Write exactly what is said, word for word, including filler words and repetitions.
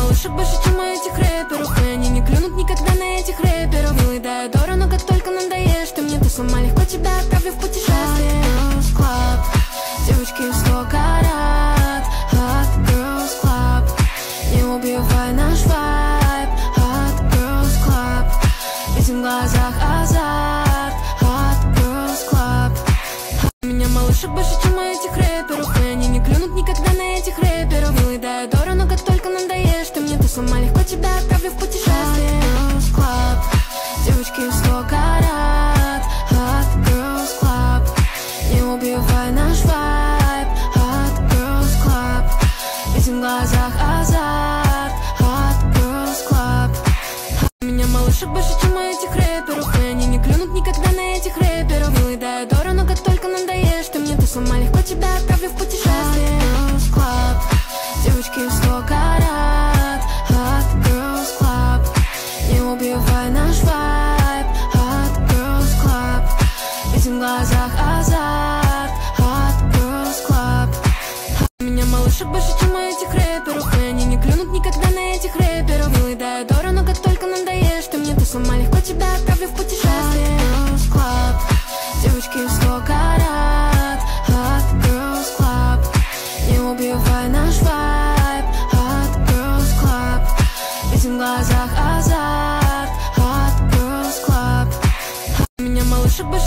малышек больше, чем у этих рэперов, и они не клюнут никогда на этих рэперов. Милый да адора, но как только надоешь ты мне, то сама легко тебя отправлю в путешествие. Girls Club, девочки в сто карат. Hot Girls Club, не убивай наш вайб. Hot Girls Club, в этих глазах азарт. Hot Girls Club, у меня малышек больше, чем у этих рэперов, и они не клюнут никогда на этих рэперов. Милый да адора, но как только надоешь ты мне, то сама легко тебя отправлю в путешествие. Girls Club, девочки в сто карат. Hot Girls Club, не убивай наш вайб. Hot Girls Club, в этих глазах азарт. Hot Girls Club, у меня малышек больше, чем у этих рэперов, и они не клюнут никогда на этих рэперов. Милый да адора, но как только надоешь ты мне, то сама легко тебя отправлю в путешествие. Girls Club, девочки в сто карат. Hot Girls Club, не убивай наш вайб. Hot Girls Club, в этих глазах азарт. Hot Girls Club, у меня малышек больше, чем у этих рэперов, и они не клюнут никогда на этих рэперов. Милый да адора, но как только надоешь ты мне, то сама легко тебя отправлю в путешествие. Girls Club, девочки в сто карат. Hot Girls Club, не убивай наш вайб. Hot Girls Club, в этих глазах азарт. Hot Girls Club, у меня малышек больше,